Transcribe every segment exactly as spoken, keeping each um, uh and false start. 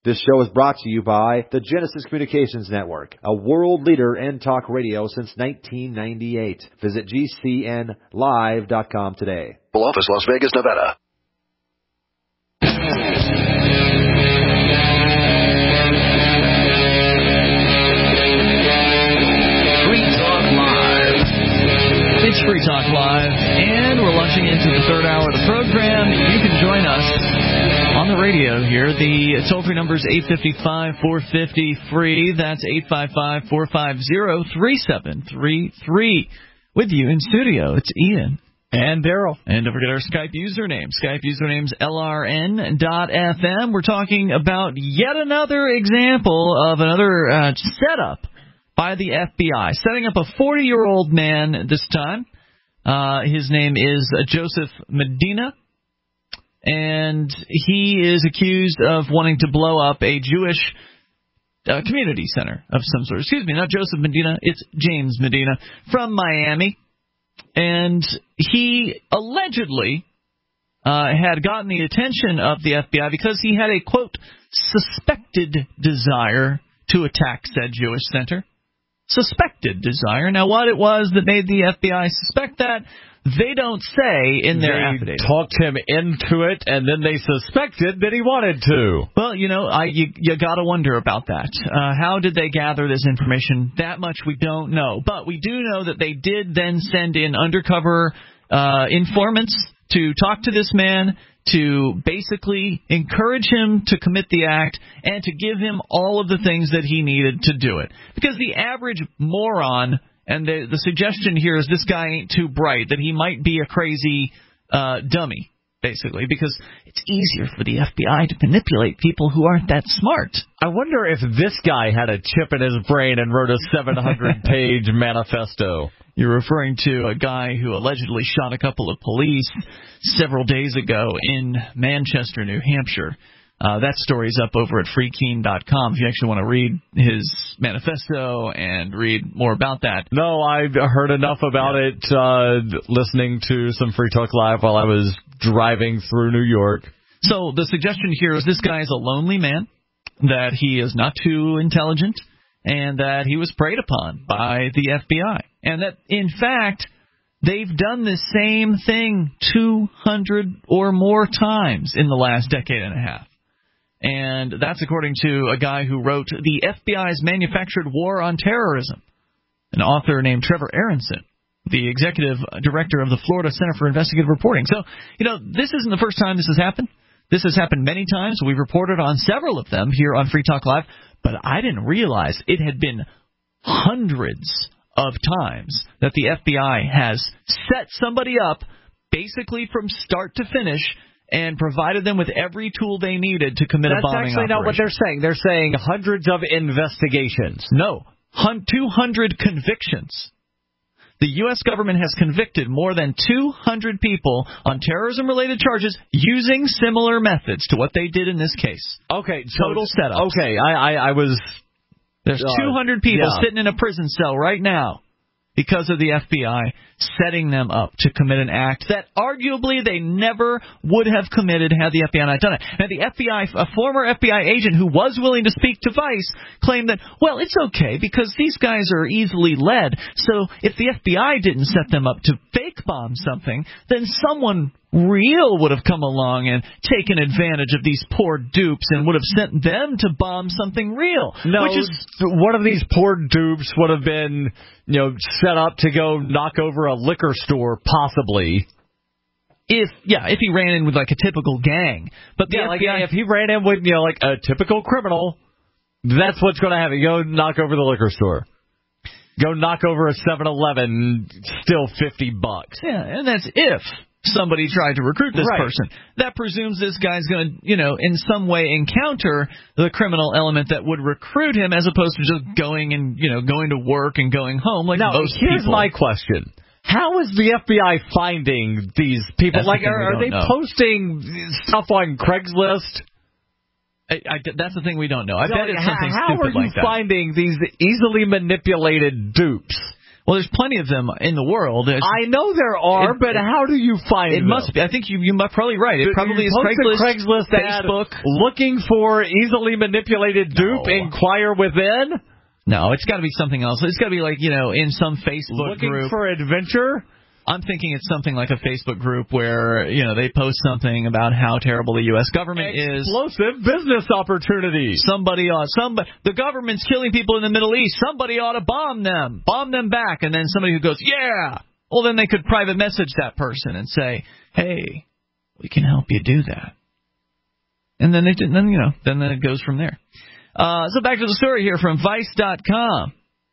This show is brought to you by the Genesis Communications Network, a world leader in talk radio since nineteen ninety-eight. Visit G C N live dot com today. Office, Las Vegas, Nevada. Free Talk Live. It's Free Talk Live, and we're launching into the third hour of the program. You can join us on the radio here. The toll-free number is eight five five, four five zero, free. That's eight five five, four five zero, three seven three three. With you in studio, it's Ian. And Daryl. And don't forget our Skype username. Skype username's L R N dot F M. We're talking about yet another example of another uh, setup by the F B I. Setting up a forty-year-old man this time. Uh, his name is Joseph Medina. And he is accused of wanting to blow up a Jewish uh, community center of some sort. Excuse me, not Joseph Medina. It's James Medina from Miami. And he allegedly uh, had gotten the attention of the F B I because he had a, quote, suspected desire to attack said Jewish center. Suspected desire. Now, what it was that made the F B I suspect that, they don't say in their they affidavit. Talked him into it, and then they suspected that he wanted to. Well, you know, I you, you got to wonder about that. Uh, how did they gather this information? That much we don't know. But we do know that they did then send in undercover uh, informants to talk to this man, to basically encourage him to commit the act, and to give him all of the things that he needed to do it. Because the average moron... And the, the suggestion here is this guy ain't too bright, that he might be a crazy uh, dummy, basically, because it's easier for the F B I to manipulate people who aren't that smart. I wonder if this guy had a chip in his brain and wrote a seven hundred page manifesto. You're referring to a guy who allegedly shot a couple of police several days ago in Manchester, New Hampshire. Uh, that story's up over at free keen dot com if you actually want to read his manifesto and read more about that. No, I heard enough about yeah. it uh, listening to some Free Talk Live while I was driving through New York. So the suggestion here is this guy is a lonely man, that he is not too intelligent, and that he was preyed upon by the F B I. And that, in fact, they've done the same thing two hundred or more times in the last decade and a half. And that's according to a guy who wrote The F B I's Manufactured War on Terrorism, an author named Trevor Aronson, the executive director of the Florida Center for Investigative Reporting. So, you know, this isn't the first time this has happened. This has happened many times. We've reported on several of them here on Free Talk Live, but I didn't realize it had been hundreds of times that the F B I has set somebody up basically from start to finish and provided them with every tool they needed to commit That's a bombing operation. That's actually not what they're saying. They're saying hundreds of investigations. No, two hundred convictions. The U S government has convicted more than two hundred people on terrorism-related charges using similar methods to what they did in this case. Okay, total so, setup. Okay, I, I, I was... There's uh, two hundred people yeah. sitting in a prison cell right now because of the F B I setting them up to commit an act that arguably they never would have committed had the F B I not done it. Now, the F B I, a former F B I agent who was willing to speak to Vice, claimed that, well, it's okay because these guys are easily led. So if the F B I didn't set them up to fake bomb something, then someone real would have come along and taken advantage of these poor dupes and would have sent them to bomb something real. No, which is, one of these poor dupes would have been, you know, set up to go knock over a liquor store, possibly. If yeah, if he ran in with like a typical gang, but the yeah, F like B I, if he ran in with, you know, like a typical criminal, that's what's going to happen. Go knock over the liquor store. Go knock over a seven eleven, still fifty bucks. Yeah, and that's if somebody tried to recruit this right. person. That presumes this guy's going to, you know, in some way encounter the criminal element that would recruit him, as opposed to just going and, you know, going to work and going home like now, most here's people. my question. How is the F B I finding these people? That's like, the are, are they know. posting stuff on Craigslist? I, I, that's the thing we don't know. I so bet it's something how stupid are you like that. finding these easily manipulated dupes? Well, there's plenty of them in the world. It's, I know there are, it, but how do you find it them? Must be. I think you, you're probably right. It probably you is Craigslist, Craigslist Facebook. Ad, looking for easily manipulated dupe, No. inquire within? No, it's got to be something else. It's got to be like, you know, in some Facebook looking group. for adventure? I'm thinking it's something like a Facebook group where, you know, they post something about how terrible the U S government is. Explosive business opportunities. Somebody ought, somebody, the government's killing people in the Middle East. Somebody ought to bomb them. Bomb them back. And then somebody who goes, yeah. Well, then they could private message that person and say, hey, we can help you do that. And then, it, then you know, then it goes from there. Uh, so back to the story here from Vice dot com.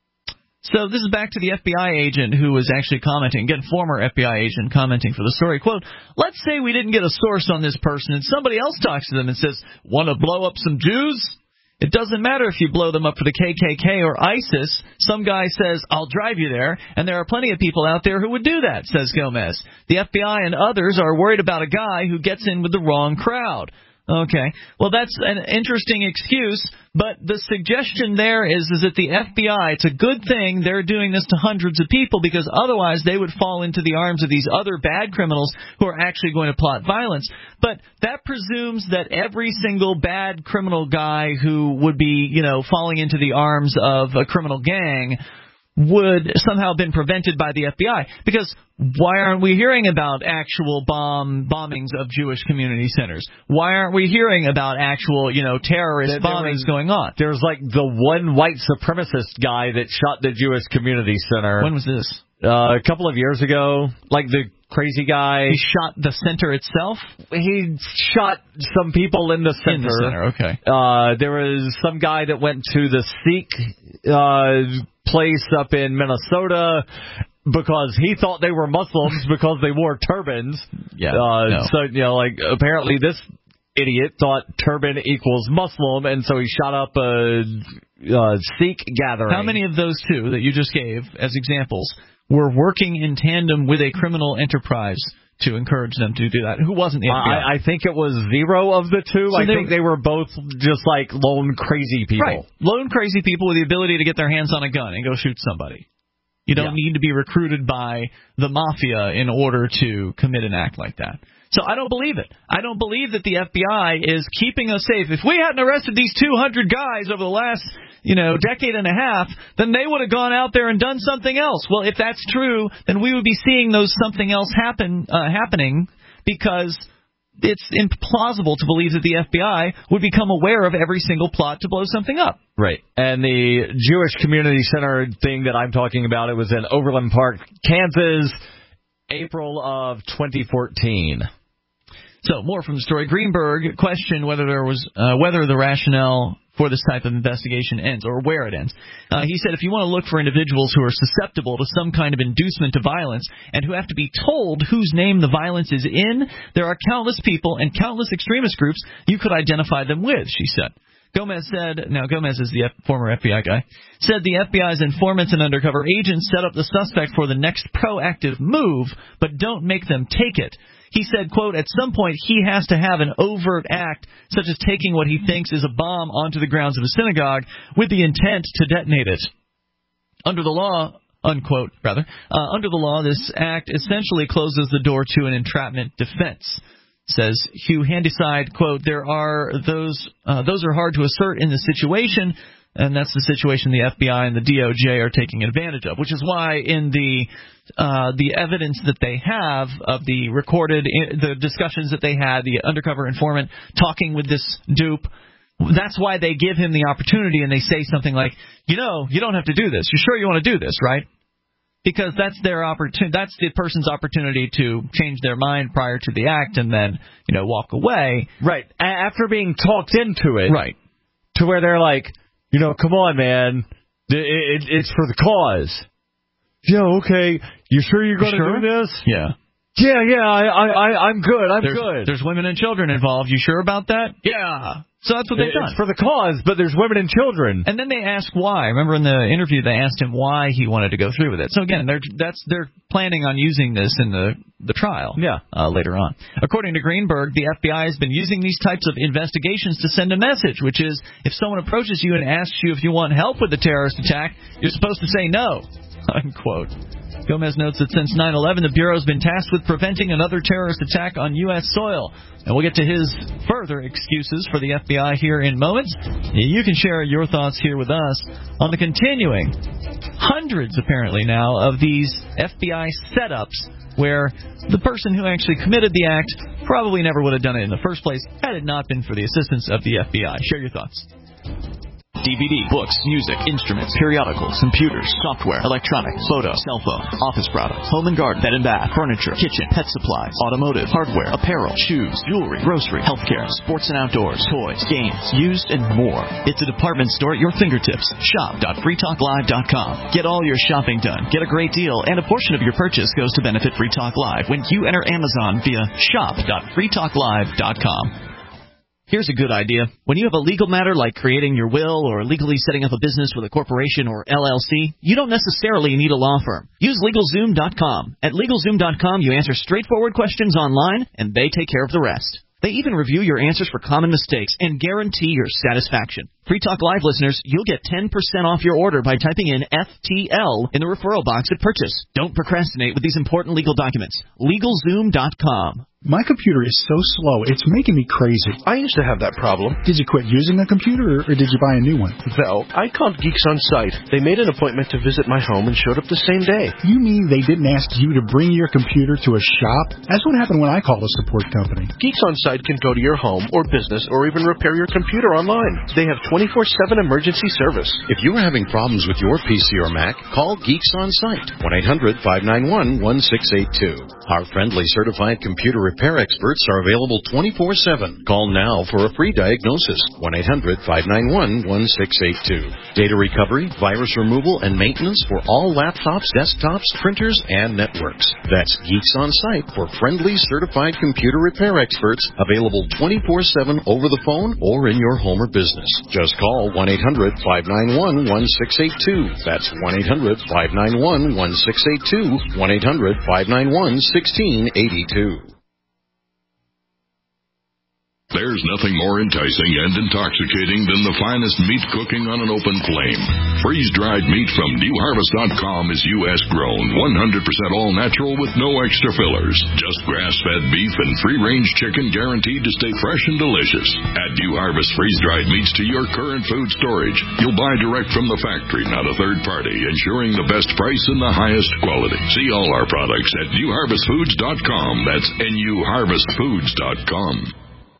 So this is back to the F B I agent who was actually commenting, again, former F B I agent commenting for the story. Quote, let's say we didn't get a source on this person and somebody else talks to them and says, want to blow up some Jews? It doesn't matter if you blow them up for the K K K or ISIS. Some guy says, I'll drive you there, and there are plenty of people out there who would do that, says Gomez. The F B I and others are worried about a guy who gets in with the wrong crowd. Okay. Well, that's an interesting excuse, but the suggestion there is, is that the F B I, it's a good thing they're doing this to hundreds of people because otherwise they would fall into the arms of these other bad criminals who are actually going to plot violence. But that presumes that every single bad criminal guy who would be, you know, falling into the arms of a criminal gang would somehow have been prevented by the F B I. Because why aren't we hearing about actual bomb bombings of Jewish community centers? Why aren't we hearing about actual, you know, terrorist there, bombings there was, going on? There's like the one white supremacist guy that shot the Jewish community center. When was this? Uh, a couple of years ago. Like the crazy guy. He shot the center itself? He shot some people in the center. In the center, okay. Uh, there was some guy that went to the Sikh uh, place up in Minnesota because he thought they were Muslims because they wore turbans. Yeah. Uh, no. So, you know, like, apparently this idiot thought turban equals Muslim, and so he shot up a, a Sikh gathering. How many of those two that you just gave as examples were working in tandem with a criminal enterprise to encourage them to do that? Who wasn't the F B I? I, I think it was zero of the two. So I they, think they were both just like lone crazy people. Right. Lone crazy people with the ability to get their hands on a gun and go shoot somebody. You don't yeah. need to be recruited by the mafia in order to commit an act like that. So I don't believe it. I don't believe that the F B I is keeping us safe. If we hadn't arrested these two hundred guys over the last, you know, decade and a half, then they would have gone out there and done something else. Well, if that's true, then we would be seeing those something else happen uh, happening because it's implausible to believe that the F B I would become aware of every single plot to blow something up. Right. And the Jewish Community Center thing that I'm talking about, it was in Overland Park, Kansas, April of twenty fourteen. So, more from the story. Greenberg questioned whether there was uh, whether the rationale for this type of investigation ends, or where it ends. Uh, he said if you want to look for individuals who are susceptible to some kind of inducement to violence and who have to be told whose name the violence is in, there are countless people and countless extremist groups you could identify them with, she said. Gomez said, now Gomez is the F, former F B I guy, said the F B I's informants and undercover agents set up the suspect for the next proactive move, but don't make them take it. He said, quote, at some point he has to have an overt act, such as taking what he thinks is a bomb onto the grounds of a synagogue with the intent to detonate it. Under the law, unquote, rather, uh, under the law, this act essentially closes the door to an entrapment defense. Says Hugh Handyside, quote, there are those, uh, those are hard to assert in the situation, and that's the situation the F B I and the D O J are taking advantage of, which is why in the uh, the evidence that they have of the recorded, the discussions that they had, the undercover informant talking with this dupe, that's why they give him the opportunity and they say something like, you know, you don't have to do this. You're sure you want to do this, right? Because that's their opportunity. That's the person's opportunity to change their mind prior to the act and then, you know, walk away. Right. After being talked into it. Right. To where they're like, you know, come on, man. It, it, it's for the cause. Yeah, okay. You sure you're going to sure? do this? Yeah. Yeah, yeah, I, I, I'm good. I'm there's, good. There's women and children involved. You sure about that? Yeah. So that's what they've it's done. It's for the cause, but there's women and children. And then they ask why. Remember in the interview they asked him why he wanted to go through with it. So again, they're that's they're planning on using this in the the trial. Yeah. Uh, later on. According to Greenberg, the F B I has been using these types of investigations to send a message, which is if someone approaches you and asks you if you want help with the terrorist attack, you're supposed to say no. unquote. Gomez notes that since nine eleven, the Bureau has been tasked with preventing another terrorist attack on U S soil. And we'll get to his further excuses for the F B I here in moments. You can share your thoughts here with us on the continuing, hundreds apparently now, of these F B I setups where the person who actually committed the act probably never would have done it in the first place had it not been for the assistance of the F B I. Share your thoughts. D V D, books, music, instruments, periodicals, computers, software, electronics, photo, cell phone, office products, home and garden, bed and bath, furniture, kitchen, pet supplies, automotive, hardware, apparel, shoes, jewelry, grocery, healthcare, sports and outdoors, toys, games, used, and more. It's a department store at your fingertips. shop dot free talk live dot com. Get all your shopping done. Get a great deal, and a portion of your purchase goes to benefit Free Talk Live when you enter Amazon via shop dot free talk live dot com. Here's a good idea. When you have a legal matter like creating your will or legally setting up a business with a corporation or L L C, you don't necessarily need a law firm. Use LegalZoom dot com. At LegalZoom dot com, you answer straightforward questions online, and they take care of the rest. They even review your answers for common mistakes and guarantee your satisfaction. Free Talk Live listeners, you'll get ten percent off your order by typing in F T L in the referral box at purchase. Don't procrastinate with these important legal documents. LegalZoom dot com. My computer is so slow, it's making me crazy. I used to have that problem. Did you quit using a computer, or did you buy a new one? No, I called Geeks On Site. They made an appointment to visit my home and showed up the same day. You mean they didn't ask you to bring your computer to a shop? That's what happened when I called a support company. Geeks On Site can go to your home or business or even repair your computer online. They have twenty-four seven emergency service. If you are having problems with your P C or Mac, call Geeks On Site, one eight hundred five nine one one six eight two. Our friendly certified computer repair experts are available twenty-four seven. Call now for a free diagnosis, one eight hundred five nine one one six eight two. Data recovery, virus removal, and maintenance for all laptops, desktops, printers, and networks. That's Geeks On Site for friendly certified computer repair experts, available twenty-four seven over the phone or in your home or business. Just call one eight hundred five nine one one six eight two. That's one eight hundred five nine one one six eight two, one eight hundred five nine one one six eight two. There's nothing more enticing and intoxicating than the finest meat cooking on an open flame. Freeze-dried meat from New Harvest dot com is U S grown, one hundred percent all-natural with no extra fillers. Just grass-fed beef and free-range chicken guaranteed to stay fresh and delicious. Add New Harvest freeze-dried meats to your current food storage. You'll buy direct from the factory, not a third party, ensuring the best price and the highest quality. See all our products at New Harvest Foods dot com. That's N U Harvest Foods dot com.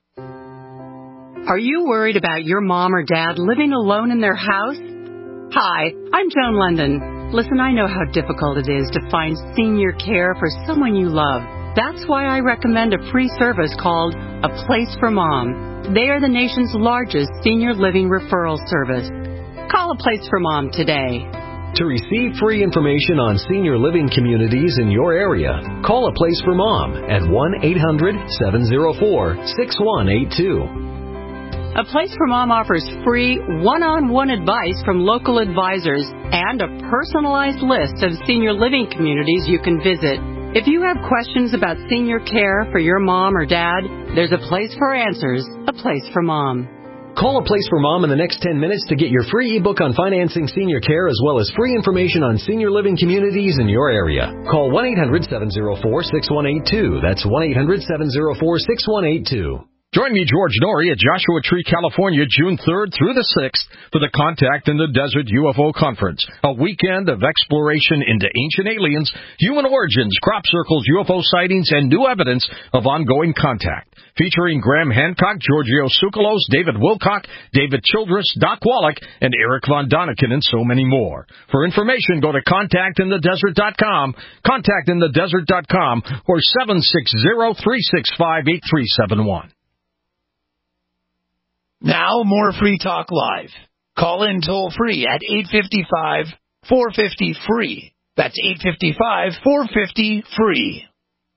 Are you worried about your mom or dad living alone in their house? Hi, I'm Joan London. Listen, I know how difficult it is to find senior care for someone you love. That's why I recommend a free service called A Place for Mom. They are the nation's largest senior living referral service. Call A Place for Mom today. To receive free information on senior living communities in your area, call A Place for Mom at one eight hundred seven oh four six one eight two. A Place for Mom offers free one-on-one advice from local advisors and a personalized list of senior living communities you can visit. If you have questions about senior care for your mom or dad, there's a place for answers, A Place for Mom. Call A Place for Mom in the next ten minutes to get your free ebook on financing senior care as well as free information on senior living communities in your area. Call one eight hundred seven oh four six one eight two. That's one eight hundred seven oh four six one eight two. Join me, George Norrie, at Joshua Tree, California, June third through the sixth for the Contact in the Desert U F O Conference, a weekend of exploration into ancient aliens, human origins, crop circles, U F O sightings, and new evidence of ongoing contact. Featuring Graham Hancock, Giorgio Tsoukalos, David Wilcock, David Childress, Doc Wallach, and Eric Von Daniken, and so many more. For information, go to contact in the desert dot com, contact in the desert dot com, or seven six zero, three six five, eight three seven one. Now, more Free Talk Live. Call in toll-free at eight five five, four five zero, F R E E. That's eight five five, four five zero, F R E E.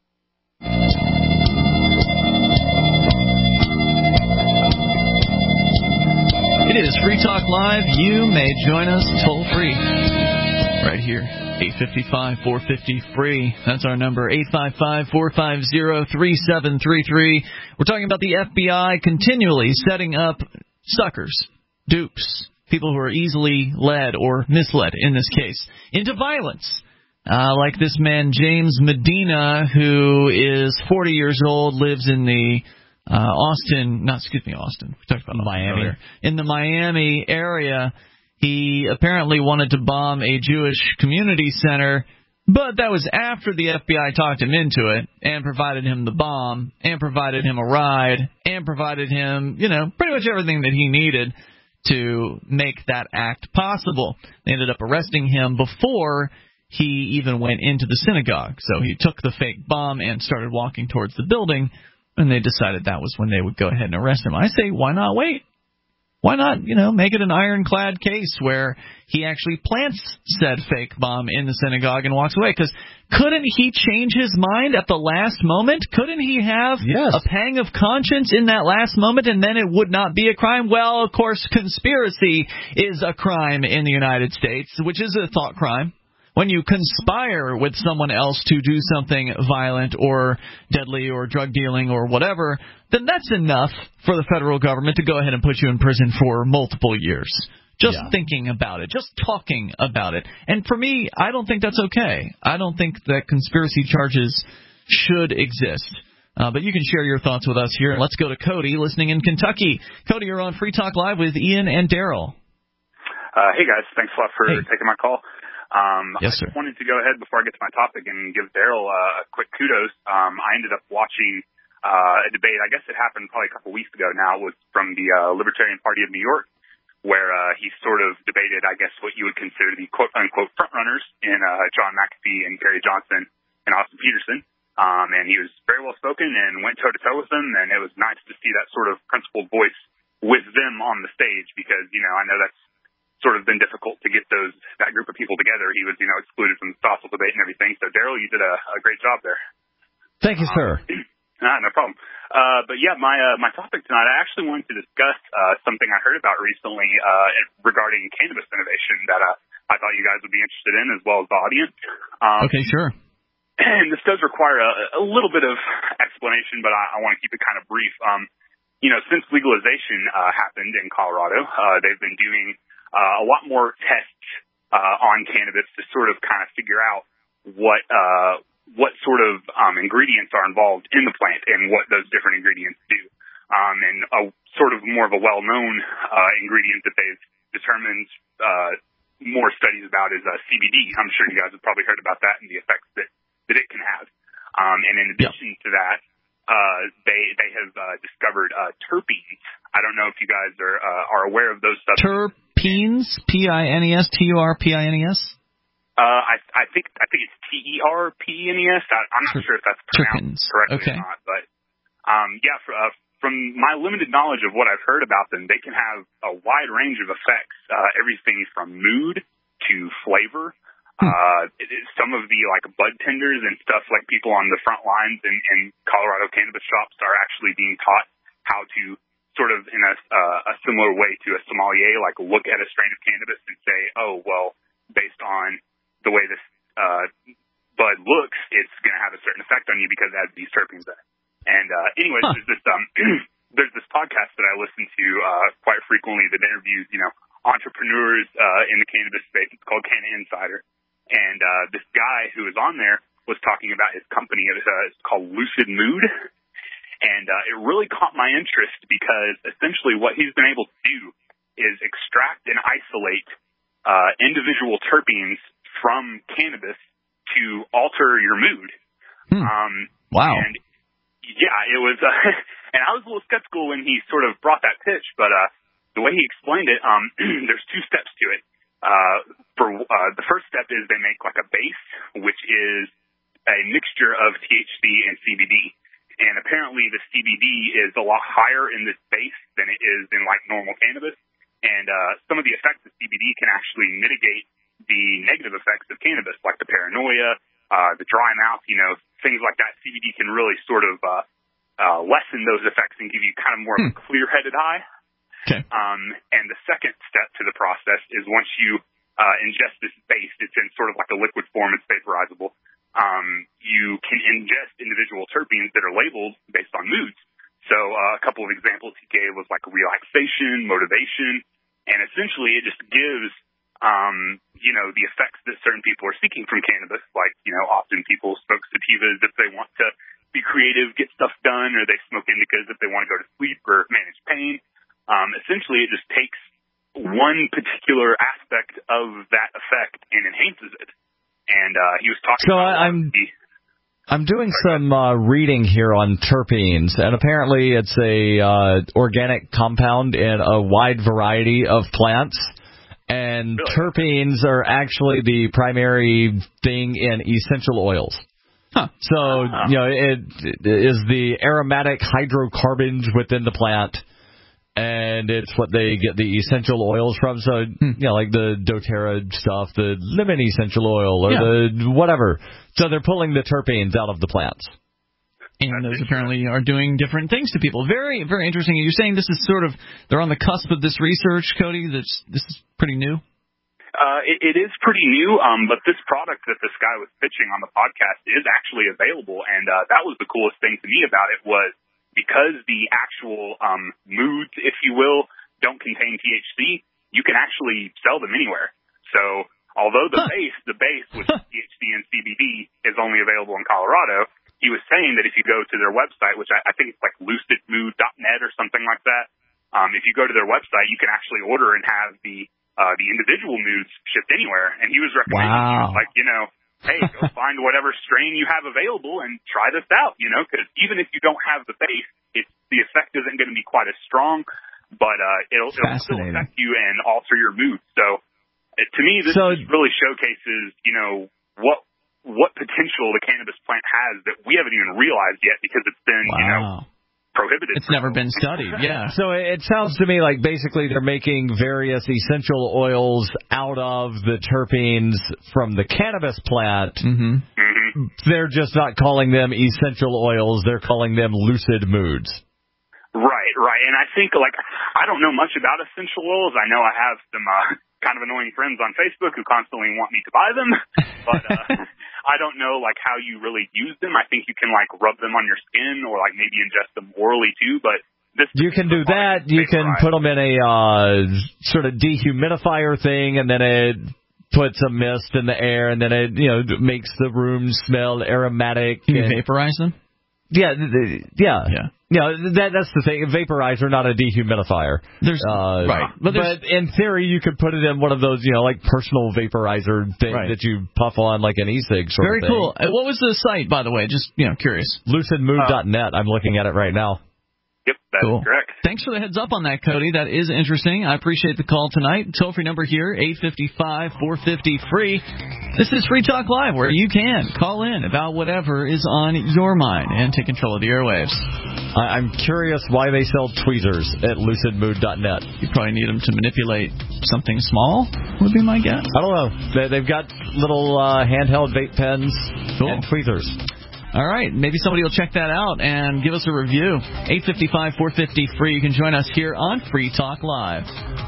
It is Free Talk Live. You may join us toll-free right here. eight five five, four five zero, F R E E. That's our number, eight five five, four five zero, three seven three three. We're talking about the F B I continually setting up suckers, dupes, people who are easily led or misled, in this case, into violence. Uh, like this man, James Medina, who is forty years old, lives in the uh, Austin, not, excuse me, Austin. We talked about Miami. Earlier. In the Miami area, he apparently wanted to bomb a Jewish community center, but that was after the F B I talked him into it and provided him the bomb and provided him a ride and provided him, you know, pretty much everything that he needed to make that act possible. They ended up arresting him before he even went into the synagogue. So he took the fake bomb and started walking towards the building, and they decided that was when they would go ahead and arrest him. I say, why not wait? Why not, you know, make it an ironclad case where he actually plants said fake bomb in the synagogue and walks away? Because couldn't he change his mind at the last moment? Couldn't he have yes. a pang of conscience in that last moment, and then it would not be a crime? Well, of course, conspiracy is a crime in the United States, which is a thought crime. When you conspire with someone else to do something violent or deadly or drug dealing or whatever, then that's enough for the federal government to go ahead and put you in prison for multiple years. Just yeah. thinking about it, just talking about it. And for me, I don't think that's okay. I don't think that conspiracy charges should exist. Uh, but you can share your thoughts with us here. Let's go to Cody, listening in Kentucky. Cody, you're on Free Talk Live with Ian and Daryl. Uh, hey, guys. Thanks a lot for hey. taking my call. Um, yes, sir. I just wanted to go ahead before I get to my topic and give Daryl uh, a quick kudos. Um, I ended up watching uh, a debate. I guess it happened probably a couple weeks ago now. It was from the uh, Libertarian Party of New York, where uh, he sort of debated, I guess, what you would consider to be quote-unquote frontrunners in uh, John McAfee and Gary Johnson and Austin Peterson. Um, and he was very well-spoken and went toe-to-toe with them, and it was nice to see that sort of principled voice with them on the stage because, you know, I know that's sort of been difficult to get those that group of people together. He was, you know, excluded from the fossil debate and everything. So, Daryl, you did a, a great job there. Thank you, um, sir. Ah, no problem. Uh, but, yeah, my uh, my topic tonight, I actually wanted to discuss uh, something I heard about recently uh, regarding cannabis innovation that uh, I thought you guys would be interested in, as well as the audience. Um, okay, sure. And this does require a, a little bit of explanation, but I, I want to keep it kind of brief. Um, you know, since legalization uh, happened in Colorado, uh, they've been doing Uh, a lot more tests uh, on cannabis to sort of kind of figure out what uh, what sort of um, ingredients are involved in the plant and what those different ingredients do. Um, and a sort of more of a well-known uh, ingredient that they've determined uh, more studies about is uh, C B D. I'm sure you guys have probably heard about that and the effects that, that it can have. Um, and in addition yeah. to that, uh, they they have uh, discovered uh, terpenes. I don't know if you guys are uh, are aware of those substances. Terpenes, P I N E S, T U R P I N E S? Uh, I I think I think it's T E R P E N E S. I, I'm not Ter- sure if that's pronounced terpenes. correctly okay. or not, but um, yeah, for, uh, from my limited knowledge of what I've heard about them, they can have a wide range of effects. Uh, everything from mood to flavor. Hmm. Uh, it, it, some of the like bud tenders and stuff, like people on the front lines in, in Colorado cannabis shops, are actually being taught how to sort of in a, uh, a similar way to a sommelier, like look at a strain of cannabis and say, oh, well, based on the way this uh, bud looks, it's going to have a certain effect on you because it has these terpenes in it. And uh, anyways, huh. there's this um, there's this podcast that I listen to uh, quite frequently that interviews, you know, entrepreneurs uh, in the cannabis space. It's called Canna Insider. And uh, this guy who was on there was talking about his company. It was, uh, it's called Lucid Mood. And uh, it really caught my interest because essentially what he's been able to do is extract and isolate uh, individual terpenes from cannabis to alter your mood. Hmm. Um, wow. And yeah, it was, uh, and I was a little skeptical when he sort of brought that pitch, but uh, the way he explained it, um, there's two steps to it. Uh, for uh, the first step is they make like a base, which is a mixture of T H C and C B D. And apparently the C B D is a lot higher in this base than it is in like normal cannabis. And uh, some of the effects of C B D can actually mitigate the negative effects of cannabis, like the paranoia, uh, the dry mouth, you know, things like that. C B D can really sort of uh, uh, lessen those effects and give you kind of more hmm. of a clear-headed high. Okay. Um, and the second step to the process is once you uh, ingest this base, it's in sort of like a liquid form, it's vaporizable. Um, you can ingest individual terpenes that are labeled based on moods. So uh, a couple of examples he gave was like relaxation, motivation, And essentially, it just gives, um, you know, the effects that certain people are seeking from cannabis. Like, you know, often people smoke sativas if they want to be creative, get stuff done, or they smoke indicas if they want to go to sleep or manage pain. Um, essentially, it just takes one particular aspect of that effect and enhances it. And uh, he was talking so about I'm the, I'm doing some uh, reading here on terpenes, and apparently it's a uh, organic compound in a wide variety of plants. And really? terpenes are actually the primary thing in essential oils. Huh. So, uh, you know, it, it is the aromatic hydrocarbons within the plant, and it's what they get the essential oils from. So, hmm. you know, like the doTERRA stuff, the lemon essential oil, or yeah. the whatever. So they're pulling the terpenes out of the plants. And those apparently are doing different things to people. Very, very interesting. You're saying this is sort of, they're on the cusp of this research, Cody? This, this is pretty new? Uh, it, it is pretty new, um, but this product that this guy was pitching on the podcast is actually available, and uh, that was the coolest thing to me about it was because the actual um, moods, if you will, don't contain T H C, you can actually sell them anywhere. So although the huh. base, the base with T H C and C B D is only available in Colorado, he was saying that if you go to their website, which I, I think it's like lucid mood dot net or something like that, um, if you go to their website, you can actually order and have the Uh, the individual moods shipped anywhere. And he was recommending, wow. he was like, you know, hey, go find whatever strain you have available and try this out, you know, because even if you don't have the base, it's, the effect isn't going to be quite as strong, but uh, it'll, it'll still affect you and alter your mood. So uh, to me, this so, just really showcases, you know, what what potential the cannabis plant has that we haven't even realized yet because it's been, wow. you know, prohibited. It's never been studied, yeah. So it sounds to me like basically they're making various essential oils out of the terpenes from the cannabis plant. Mm-hmm. Mm-hmm. They're just not calling them essential oils. They're calling them lucid moods. Right, right. And I think, like, I don't know much about essential oils. I know I have some uh, kind of annoying friends on Facebook who constantly want me to buy them. But uh, I don't know, like, how you really use them. I think you can, like, rub them on your skin or, like, maybe ingest them orally, too. But this you can do that. You can put them in a uh, sort of dehumidifier thing, and then it puts a mist in the air, and then it, you know, makes the room smell aromatic. Can you and, vaporize them? Yeah, yeah, yeah. Yeah, that, that's the thing. A vaporizer, not a dehumidifier. There's, uh, right. But, but in theory, you could put it in one of those, you know, like personal vaporizer thing right. that you puff on like an e-cig sort Very of thing. cool. What was the site, by the way? Just, you know, curious. lucid mood dot net. I'm looking at it right now. Yep, that's cool. correct. Thanks for the heads up on that, Cody. That is interesting. I appreciate the call tonight. Toll-free number here, eight five five, four five zero, free. This is Free Talk Live, where you can call in about whatever is on your mind and take control of the airwaves. I, I'm curious why they sell tweezers at lucid mood dot net. You probably need them to manipulate something small, would be my guess. I don't know. They, they've got little uh, handheld vape pens cool. and tweezers. All right, maybe somebody will check that out and give us a review. eight five five, four five zero, free. You can join us here on Free Talk Live.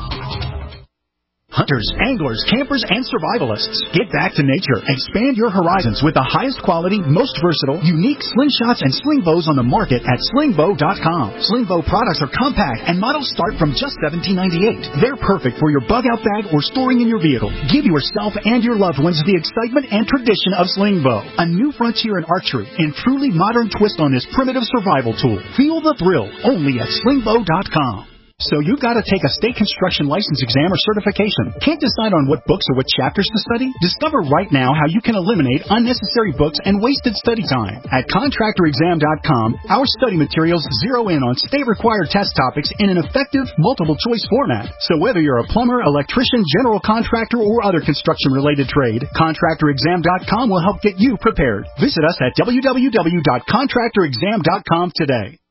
Hunters, anglers, campers, and survivalists. Get back to nature. Expand your horizons with the highest quality, most versatile, unique slingshots and sling bows on the market at sling bow dot com. Sling bow products are compact and models start from just seventeen ninety-eight. They're perfect for your bug out bag or storing in your vehicle. Give yourself and your loved ones the excitement and tradition of sling bow. A new frontier in archery and truly modern twist on this primitive survival tool. Feel the thrill only at sling bow dot com. So you've got to take a state construction license exam or certification. Can't decide on what books or what chapters to study? Discover right now how you can eliminate unnecessary books and wasted study time. At contractor exam dot com, our study materials zero in on state-required test topics in an effective, multiple-choice format. So whether you're a plumber, electrician, general contractor, or other construction-related trade, contractor exam dot com will help get you prepared. Visit us at w w w dot contractor exam dot com today.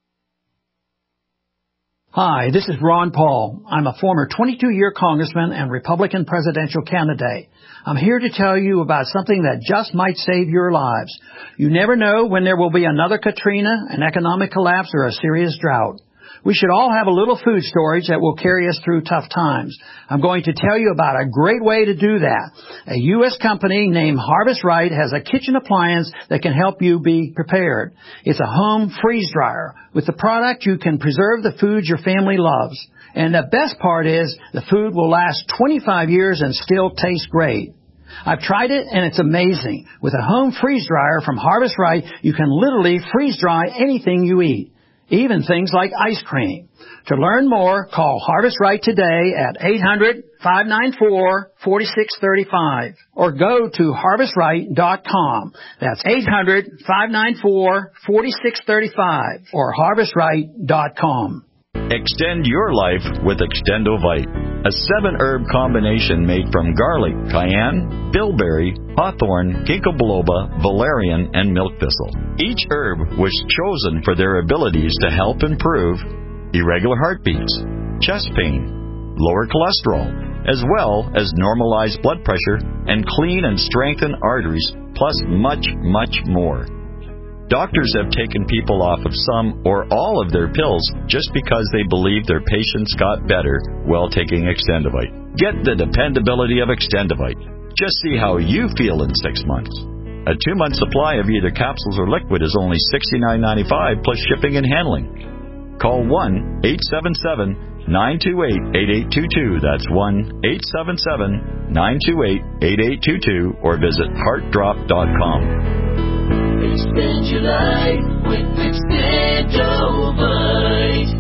Hi, this is Ron Paul. I'm a former twenty-two-year congressman and Republican presidential candidate. I'm here to tell you about something that just might save your lives. You never know when there will be another Katrina, an economic collapse, or a serious drought. We should all have a little food storage that will carry us through tough times. I'm going to tell you about a great way to do that. A U S company named Harvest Right has a kitchen appliance that can help you be prepared. It's a home freeze dryer. With the product, you can preserve the foods your family loves. And the best part is the food will last twenty-five years and still taste great. I've tried it, and it's amazing. With a home freeze dryer from Harvest Right, you can literally freeze dry anything you eat, even things like ice cream. To learn more, call Harvest Right today at eight hundred, five nine four, four six three five or go to harvest right dot com. That's eight hundred, five nine four, four six three five or harvest right dot com. Extend your life with Extendovite, a seven-herb combination made from garlic, cayenne, bilberry, hawthorn, ginkgo biloba, valerian, and milk thistle. Each herb was chosen for their abilities to help improve irregular heartbeats, chest pain, lower cholesterol, as well as normalize blood pressure and clean and strengthen arteries, plus much, much more. Doctors have taken people off of some or all of their pills just because they believe their patients got better while taking Extendovite. Get the dependability of Extendovite. Just see how you feel in six months. A two-month supply of either capsules or liquid is only sixty-nine ninety-five plus shipping and handling. Call one eight seven seven, nine two eight, eight eight two two. That's one eight seven seven, nine two eight, eight eight two two or visit heart drop dot com. Extend your life with Extendovite.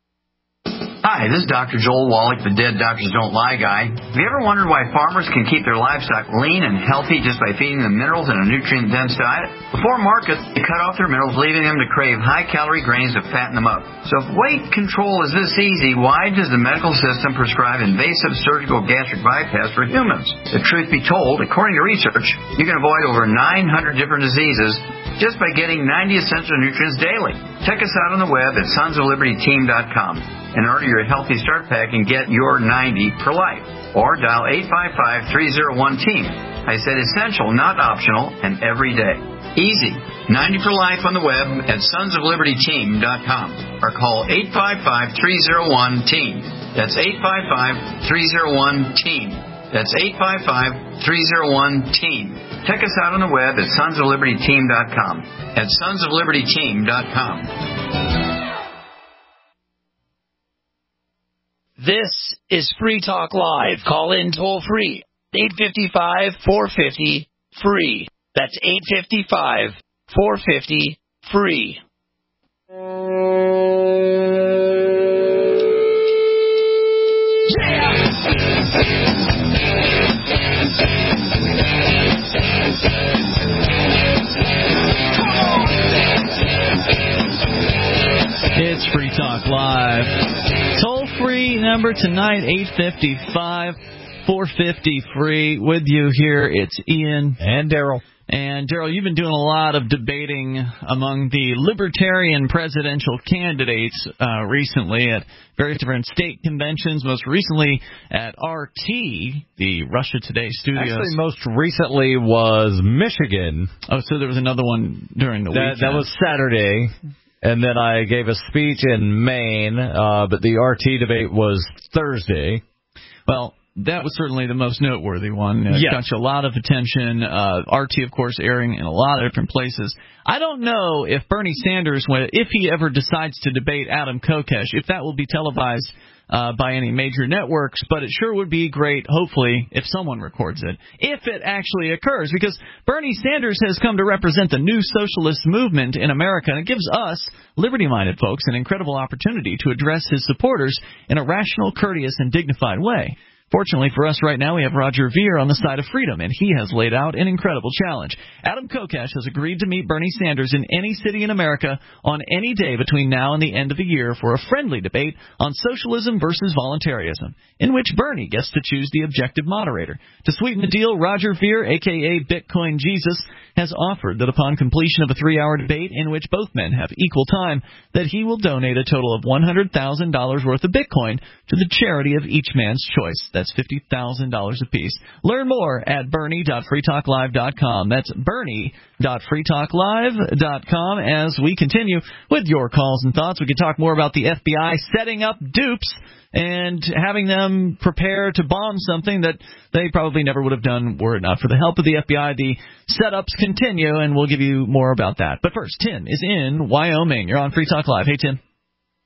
Hi, this is Doctor Joel Wallach, the Dead Doctors Don't Lie guy. Have you ever wondered why farmers can keep their livestock lean and healthy just by feeding them minerals in a nutrient-dense diet? Before market, they cut off their minerals, leaving them to crave high-calorie grains to fatten them up. So if weight control is this easy, why does the medical system prescribe invasive surgical gastric bypass for humans? The truth be told, according to research, you can avoid over nine hundred different diseases just by getting ninety essential nutrients daily. Check us out on the web at sons of liberty team dot com and order your Healthy Start Pack and get your ninety for life. Or dial eight five five, three oh one, team. I said essential, not optional, and every day. Easy. ninety for life on the web at sons of liberty team dot com or call eight five five, three oh one, team. That's eight five five, three oh one, team. That's eight five five, three oh one, team. Check us out on the web at sons of liberty team dot com. At sons of liberty team dot com. This is Free Talk Live. Call in toll free. eight five five, four five zero, free. That's eight five five, four five zero, free. It's Free Talk Live. Toll-free number tonight, eight five five, four five zero, free. With you here, it's Ian. And Daryl. And, Daryl, you've been doing a lot of debating among the libertarian presidential candidates uh, recently at various different state conventions, most recently at R T, the Russia Today studios. Actually, most recently was Michigan. Oh, so there was another one during the that, weekend. That was Saturday. And then I gave a speech in Maine, uh, but the R T debate was Thursday. Well, that was certainly the most noteworthy one. It yes. got you a lot of attention. Uh, R T, of course, airing in a lot of different places. I don't know if Bernie Sanders, if he ever decides to debate Adam Kokesh, if that will be televised uh, by any major networks, but it sure would be great, hopefully, if someone records it, if it actually occurs, because Bernie Sanders has come to represent the new socialist movement in America, and it gives us, liberty-minded folks, an incredible opportunity to address his supporters in a rational, courteous, and dignified way. Fortunately for us right now, we have Roger Ver on the side of freedom, and he has laid out an incredible challenge. Adam Kokesh has agreed to meet Bernie Sanders in any city in America on any day between now and the end of the year for a friendly debate on socialism versus voluntarism, in which Bernie gets to choose the objective moderator. To sweeten the deal, Roger Ver, a k a. Bitcoin Jesus, has offered that upon completion of a three-hour debate in which both men have equal time, that he will donate a total of one hundred thousand dollars worth of Bitcoin to the charity of each man's choice. That's fifty thousand dollars apiece. Learn more at bernie dot free talk live dot com. That's bernie dot free talk live dot com. As we continue with your calls and thoughts, we can talk more about the F B I setting up dupes and having them prepare to bomb something that they probably never would have done were it not for the help of the F B I. The setups continue, and we'll give you more about that. But first, Tim is in Wyoming. You're on Free Talk Live. Hey, Tim.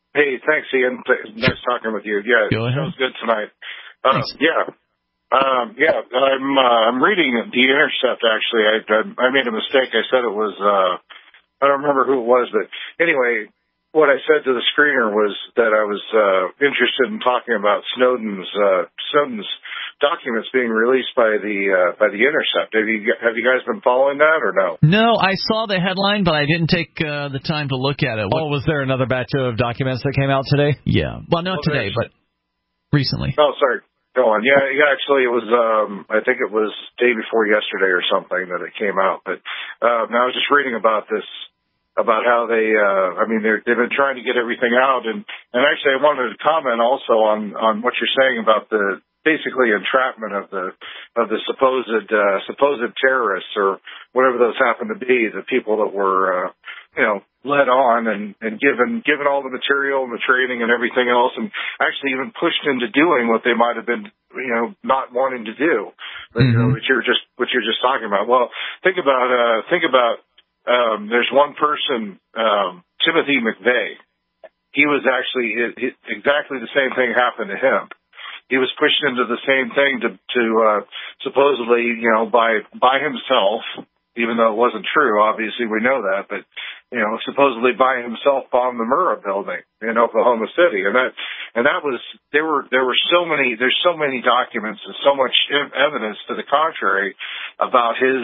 Hey, thanks, Ian. Nice talking with you. Yeah, Go ahead. Sounds good tonight. Uh, yeah. Um, yeah, I'm, uh, I'm reading The Intercept, actually. I, I, I made a mistake. I said it was, uh, I don't remember who it was, but anyway, what I said to the screener was that I was, uh, interested in talking about Snowden's, uh, Snowden's documents being released by the, uh, by The Intercept. Have you, have you guys been following that or no? No, I saw the headline, but I didn't take uh, the time to look at it. What, oh, was there another batch of documents that came out today? Yeah. Well, not well, today, but recently. Oh, sorry. Go on. Yeah, yeah, actually it was, um, I think it was day before yesterday or something that it came out. But, um, I was just reading about this, about how they, uh, I mean, they're, they've been trying to get everything out. And, and actually I wanted to comment also on, on what you're saying about the, basically entrapment of the, of the supposed, uh, supposed terrorists or whatever those happen to be, the people that were, uh, you know, led on and, and given, given all the material and the training and everything else, and actually even pushed into doing what they might have been, you know, not wanting to do. But, mm-hmm. you know, what you're just, what you're just talking about. Well, think about, uh, think about, um, there's one person, um, Timothy McVeigh. He was actually, it, it, exactly the same thing happened to him. He was pushed into the same thing to, to, uh, supposedly, you know, by, by himself, even though it wasn't true. Obviously, we know that, but, you know, supposedly by himself bombed the Murrah building in Oklahoma City. And that, and that was, there were, there were so many, there's so many documents and so much evidence to the contrary about his,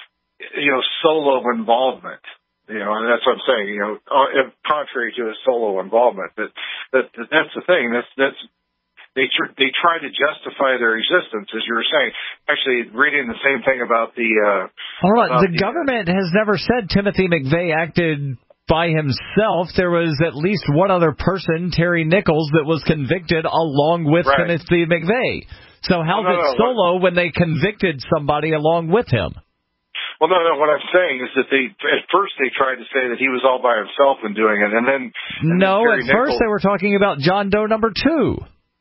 you know, solo involvement. You know, and that's what I'm saying, you know, contrary to his solo involvement. But that, that, that's the thing. That's, that's, They tr- they try to justify their existence, as you were saying. Actually, reading the same thing about the. Uh, Hold on, the, the government uh, has never said Timothy McVeigh acted by himself. There was at least one other person, Terry Nichols, that was convicted along with right. Timothy McVeigh. So how's no, no, it no, solo what? when they convicted somebody along with him? Well, no, no. What I'm saying is that they at first they tried to say that he was all by himself in doing it, and then and no, then at first Nichols, they were talking about John Doe number two.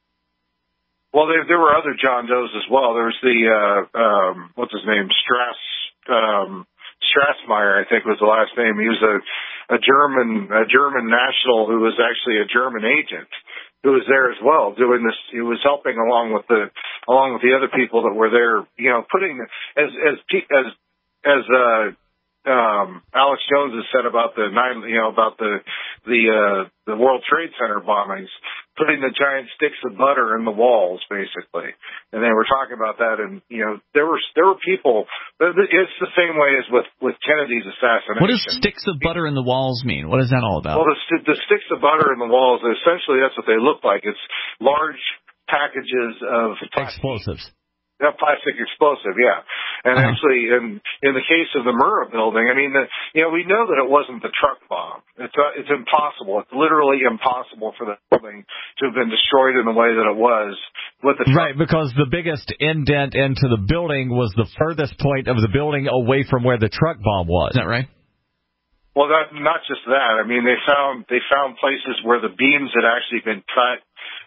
Well, there, there were other John Does as well. There was the, uh, um, what's his name? Strass, um, Strassmeyer, I think was the last name. He was a, a German, a German national who was actually a German agent who was there as well doing this. He was helping along with the, along with the other people that were there, you know, putting, as, as, as, as, uh, um, Alex Jones has said about the nine, you know, about the, the, uh, the World Trade Center bombings, putting the giant sticks of butter in the walls, basically. And they were talking about that, and, you know, there were, there were people, it's the same way as with, with Kennedy's assassination. What does sticks of butter in the walls mean? What is that all about? Well, the, the sticks of butter in the walls, essentially that's what they look like. It's large packages of explosives. Yeah, plastic explosive, yeah. And uh-huh. actually, in in the case of the Murrah building, I mean, the, you know, we know that it wasn't the truck bomb. It's uh, it's impossible. It's literally impossible for the building to have been destroyed in the way that it was with the truck. Right, because the biggest indent into the building was the furthest point of the building away from where the truck bomb was. Is that right? Well, that, not just that. I mean, they found they found places where the beams had actually been cut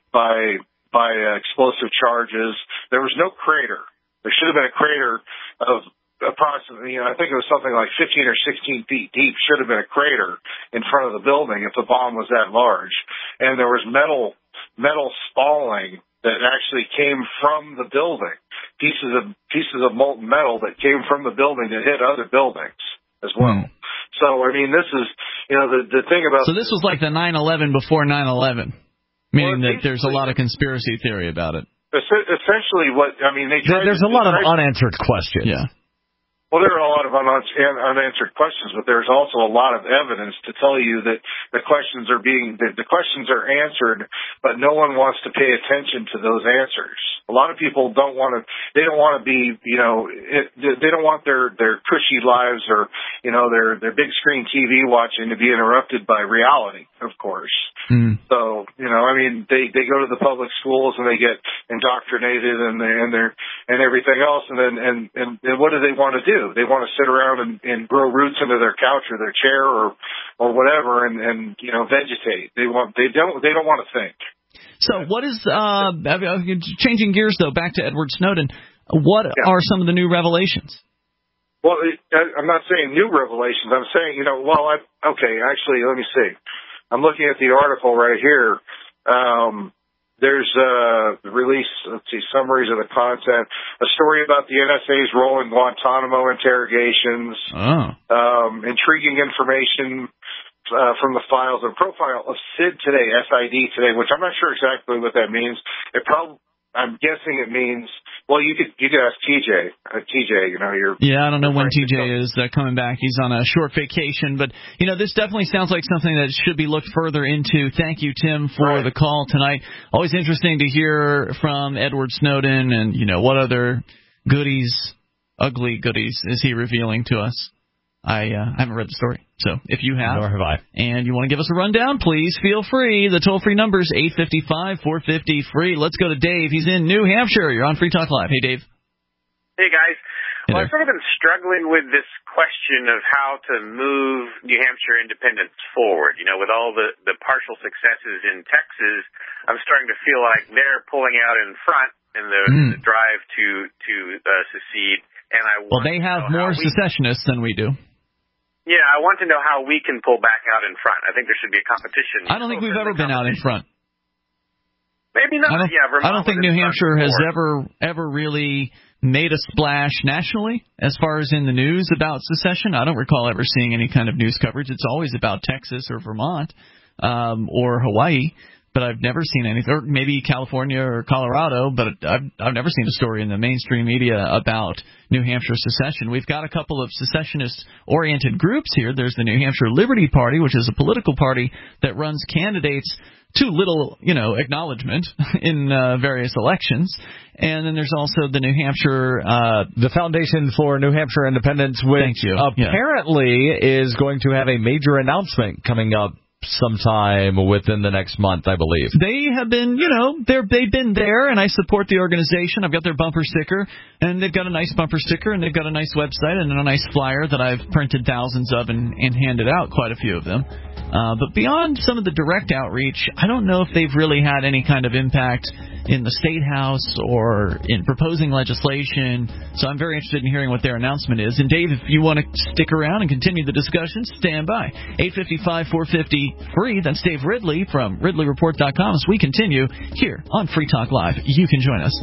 by. by uh, explosive charges. There was no crater. There should have been a crater of approximately, you know, I think it was something like fifteen or sixteen feet deep, should have been a crater in front of the building if the bomb was that large. And there was metal, metal spalling that actually came from the building. Pieces of, pieces of molten metal that came from the building that hit other buildings as well. Hmm. So, I mean, this is, you know, the, the thing about... So this was like the nine eleven before nine eleven. Meaning well, that there's a lot of conspiracy theory about it. Essentially, what I mean, they tried there's to, a lot of unanswered questions. Yeah. Well, there are a lot of unanswered questions, but there's also a lot of evidence to tell you that the questions are being the, the questions are answered, but no one wants to pay attention to those answers. A lot of people don't want to. They don't want to be, you know, it, they don't want their their cushy lives or, you know, their their big screen T V watching to be interrupted by reality, of course. Mm. So, you know, I mean, they they go to the public schools and they get indoctrinated and they and they're and everything else, and then and and, and what do they want to do? They want to sit around and, and grow roots into their couch or their chair or or whatever, and, and you know, vegetate. They want they don't they don't want to think. So what is uh changing gears though back to Edward Snowden? What yeah. are some of the new revelations? Well, I'm not saying new revelations. I'm saying, you know, well, I okay, actually, let me see. I'm looking at the article right here. Um, there's uh, the release, let's see, summaries of the content. A story about the N S A's role in Guantanamo interrogations. Oh. Um, intriguing information uh, from the files and profile of S I D today, S I D today, which I'm not sure exactly what that means. It probably, I'm guessing it means, well, you could you could ask T J. Uh, T J, you know, you're. Yeah, I don't know when T J is uh, coming back. He's on a short vacation, but you know, this definitely sounds like something that should be looked further into. Thank you, Tim, for right. the call tonight. Always interesting to hear from Edward Snowden, and you know, what other goodies, ugly goodies, is he revealing to us? I uh, haven't read the story, so if you have, nor have I, and you want to give us a rundown, please feel free. The toll-free number is eight five five, four five zero, free. Let's go to Dave. He's in New Hampshire. You're on Free Talk Live. Hey, Dave. Hey, guys. Hey well, I've sort of been struggling with this question of how to move New Hampshire independence forward. You know, with all the, the partial successes in Texas, I'm starting to feel like they're pulling out in front in the, mm. the drive to, to uh, secede. And I well, they have more we, secessionists than we do. Yeah, I want to know how we can pull back out in front. I think there should be a competition. I don't think we've ever been out in front. Maybe not. I don't, yeah, Vermont I don't think New Hampshire has before. ever ever really made a splash nationally as far as in the news about secession. I don't recall ever seeing any kind of news coverage. It's always about Texas or Vermont um, or Hawaii. But I've never seen anything, or maybe California or Colorado, but I've, I've never seen a story in the mainstream media about New Hampshire secession. We've got a couple of secessionist-oriented groups here. There's the New Hampshire Liberty Party, which is a political party that runs candidates to little, you know, acknowledgement in uh, various elections. And then there's also the New Hampshire... Uh, the Foundation for New Hampshire Independence, which apparently yeah. is going to have a major announcement coming up sometime within the next month, I believe. They have been, you know, they're, they've been there, and I support the organization. I've got their bumper sticker, and they've got a nice bumper sticker, and they've got a nice website and a nice flyer that I've printed thousands of and, and handed out, quite a few of them. Uh, but beyond some of the direct outreach, I don't know if they've really had any kind of impact in the State House or in proposing legislation. So I'm very interested in hearing what their announcement is. And, Dave, if you want to stick around and continue the discussion, stand by. eight five five, four five zero, free. That's Dave Ridley from Ridley Report dot com as we continue here on Free Talk Live. You can join us.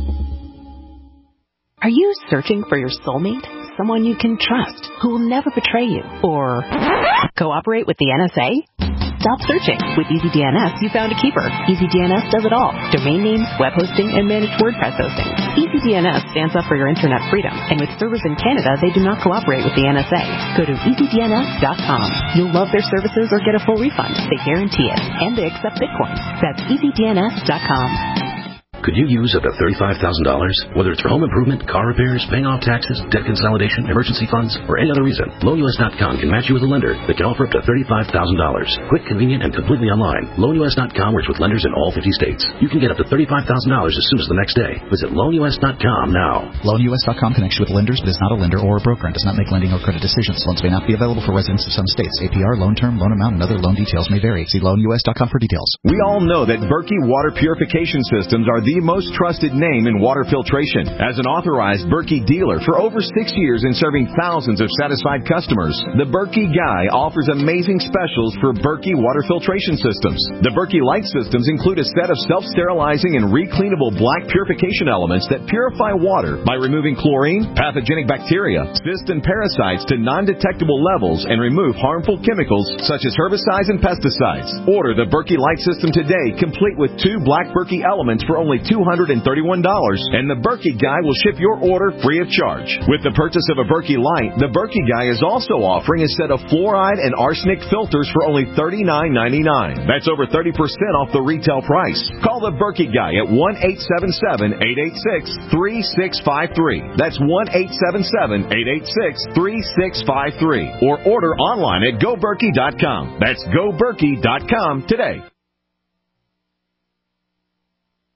Are you searching for your soulmate? Someone you can trust, who will never betray you, or cooperate with the N S A? Stop searching. With EasyDNS, you found a keeper. EasyDNS does it all. Domain names, web hosting, and managed WordPress hosting. EasyDNS stands up for your internet freedom, and with servers in Canada, they do not cooperate with the N S A. Go to easy D N S dot com. You'll love their services or get a full refund. They guarantee it, and they accept Bitcoin. That's easy D N S dot com. Could you use up to thirty-five thousand dollars? Whether it's for home improvement, car repairs, paying off taxes, debt consolidation, emergency funds, or any other reason, loan U S dot com can match you with a lender that can offer up to thirty-five thousand dollars. Quick, convenient, and completely online. loan U S dot com works with lenders in all fifty states. You can get up to thirty-five thousand dollars as soon as the next day. Visit loan U S dot com now. loan U S dot com connects you with lenders, but is not a lender or a broker and does not make lending or credit decisions. Loans may not be available for residents of some states. A P R, loan term, loan amount, and other loan details may vary. See loan U S dot com for details. We all know that Berkey Water Purification Systems are the most trusted name in water filtration. As an authorized Berkey dealer for over six years and serving thousands of satisfied customers, the Berkey Guy offers amazing specials for Berkey water filtration systems. The Berkey Light systems include a set of self-sterilizing and recleanable black purification elements that purify water by removing chlorine, pathogenic bacteria, cysts, and parasites to non-detectable levels and remove harmful chemicals such as herbicides and pesticides. Order the Berkey Light system today, complete with two black Berkey elements for only two hundred thirty-one dollars, and the Berkey Guy will ship your order free of charge. With the purchase of a Berkey Light, the Berkey Guy is also offering a set of fluoride and arsenic filters for only thirty-nine ninety-nine. That's over thirty percent off the retail price. Call the Berkey Guy at one eight seven seven, eight eight six, three six five three. That's one eight seven seven, eight eight six, three six five three. Or order online at go berkey dot com. That's go berkey dot com today.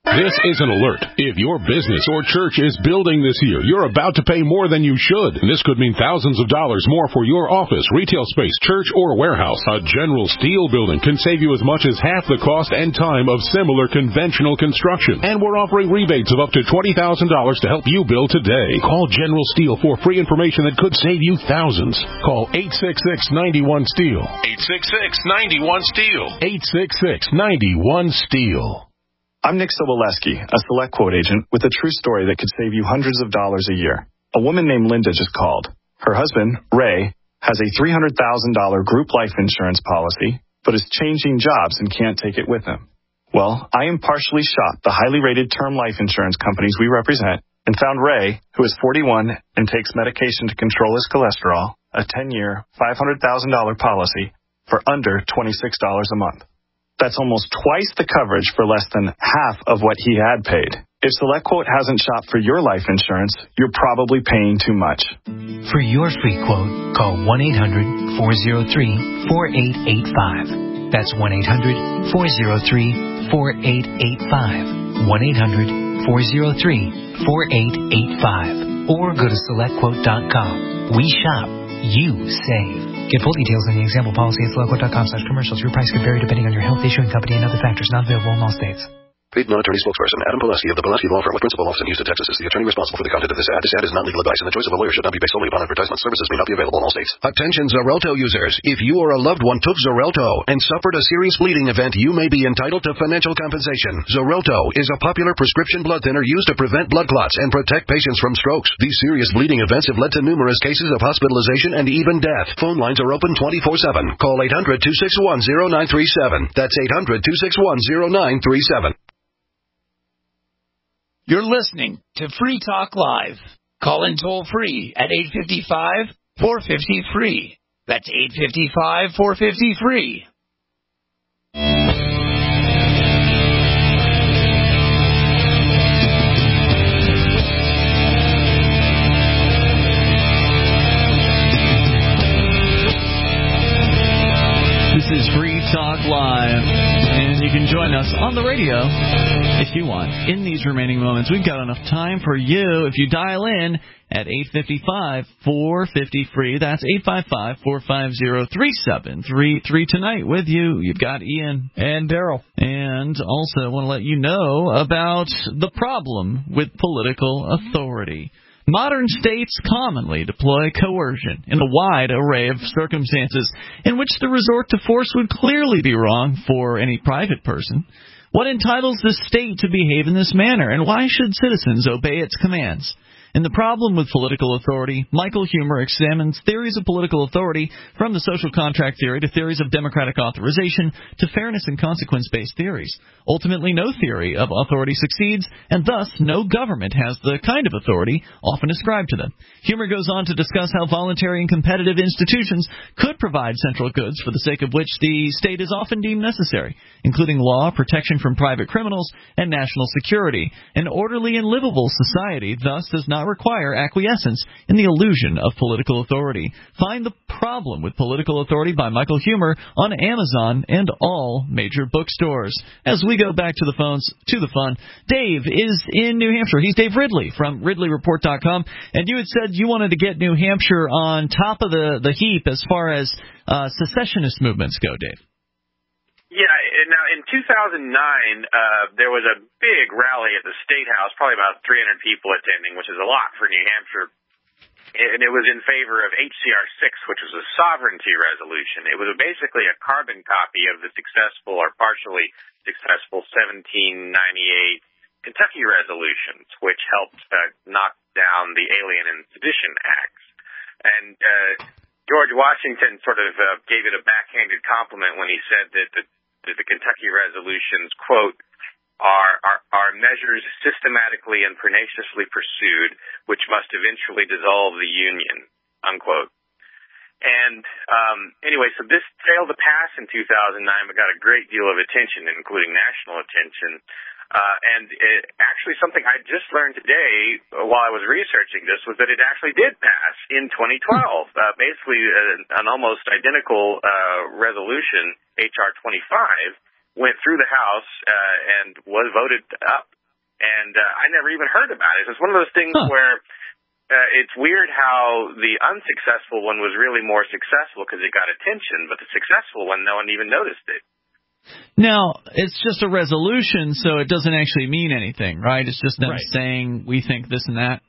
This is an alert. If your business or church is building this year, you're about to pay more than you should. This could mean thousands of dollars more for your office, retail space, church, or warehouse. A General Steel building can save you as much as half the cost and time of similar conventional construction. And we're offering rebates of up to twenty thousand dollars to help you build today. Call General Steel for free information that could save you thousands. Call eight six six, nine one, STEEL. eight six six, nine one, STEEL. eight six six, nine one, STEEL. I'm Nick Soboleski, a Select Quote agent with a true story that could save you hundreds of dollars a year. A woman named Linda just called. Her husband, Ray, has a three hundred thousand dollars group life insurance policy, but is changing jobs and can't take it with him. Well, I impartially shopped the highly rated term life insurance companies we represent and found Ray, who is forty-one and takes medication to control his cholesterol, a ten-year, five hundred thousand dollars policy for under twenty-six dollars a month. That's almost twice the coverage for less than half of what he had paid. If SelectQuote hasn't shopped for your life insurance, you're probably paying too much. For your free quote, call one eight hundred, four oh three, four eight eight five. That's one eight hundred, four oh three, four eight eight five. one eight hundred, four oh three, four eight eight five. Or go to select quote dot com. We shop. You save. Get full details in the example policy at select quote dot com slash commercials. Your price could vary depending on your health, issuing company, and other factors. Not available in all states. Paid non-attorney spokesperson Adam Pulaski of the Pulaski Law Firm with principal office in Houston, Texas is the attorney responsible for the content of this ad. This ad is not legal advice, and the choice of a lawyer should not be based solely upon advertisement. Services may not be available in all states. Attention Xarelto users. If you or a loved one took Xarelto and suffered a serious bleeding event, you may be entitled to financial compensation. Xarelto is a popular prescription blood thinner used to prevent blood clots and protect patients from strokes. These serious bleeding events have led to numerous cases of hospitalization and even death. Phone lines are open twenty-four seven. Call eight hundred, two six one, zero nine three seven. That's eight hundred, two six one, zero nine three seven. You're listening to Free Talk Live. Call in toll free at eight five five, four five zero, free. That's eight five five, four five zero, free. This is Free Talk Live, and you can join us on the radio if you want. In these remaining moments, we've got enough time for you if you dial in at eight five five, four five zero, free. That's eight five five, four five zero, three seven three three. Tonight with you, you've got Ian and Daryl. And also want to let you know about the problem with political authority. Modern states commonly deploy coercion in a wide array of circumstances in which the resort to force would clearly be wrong for any private person. What entitles the state to behave in this manner, and why should citizens obey its commands? In The Problem with Political Authority, Michael Huemer examines theories of political authority from the social contract theory to theories of democratic authorization to fairness and consequence-based theories. Ultimately, no theory of authority succeeds, and thus no government has the kind of authority often ascribed to them. Huemer goes on to discuss how voluntary and competitive institutions could provide central goods for the sake of which the state is often deemed necessary, including law, protection from private criminals, and national security. An orderly and livable society thus does not require acquiescence in the illusion of political authority. Find The Problem with Political Authority by Michael Huemer on Amazon and all major bookstores. As we go back to the phones, to the fun, Dave is in New Hampshire. He's Dave Ridley from Ridley Report dot com, and you had said you wanted to get New Hampshire on top of the, the heap as far as uh, secessionist movements go, Dave. Yeah, now in two thousand nine, uh, there was a big rally at the State House, probably about three hundred people attending, which is a lot for New Hampshire. And it was in favor of H C R six, which was a sovereignty resolution. It was basically a carbon copy of the successful or partially successful seventeen ninety-eight Kentucky resolutions, which helped uh, knock down the Alien and Sedition Acts. And uh, George Washington sort of uh, gave it a backhanded compliment when he said that the that the Kentucky resolutions, quote, are, are, are measures systematically and perniciously pursued, which must eventually dissolve the Union, unquote. And um, anyway, so this failed to pass in two thousand nine, but got a great deal of attention, including national attention. Uh, and it, actually something I just learned today while I was researching this was that it actually did pass in twenty twelve. Uh, basically, uh, an almost identical uh, resolution, H R twenty-five, went through the House uh, and was voted up and uh, I never even heard about it. So it's one of those things huh. where uh, it's weird how the unsuccessful one was really more successful because it got attention, but the successful one, no one even noticed it. Now, it's just a resolution, so it doesn't actually mean anything, right? It's just them right. saying we think this and that.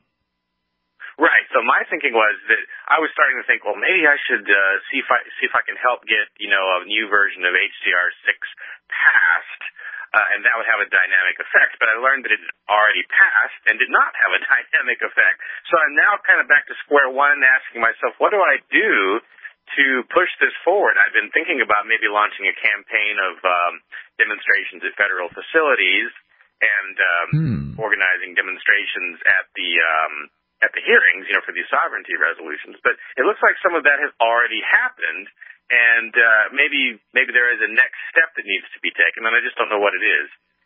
Right. So my thinking was that I was starting to think, well, maybe I should uh, see if I see if I can help get you know a new version of H C R six passed, uh, and that would have a dynamic effect. But I learned that it had already passed and did not have a dynamic effect. So I'm now kind of back to square one, asking myself, what do I do to push this forward? I've been thinking about maybe launching a campaign of um, demonstrations at federal facilities and um, hmm. organizing demonstrations at the um, at the hearings, you know, for these sovereignty resolutions. But it looks like some of that has already happened, and uh, maybe maybe there is a next step that needs to be taken, and I just don't know what it is.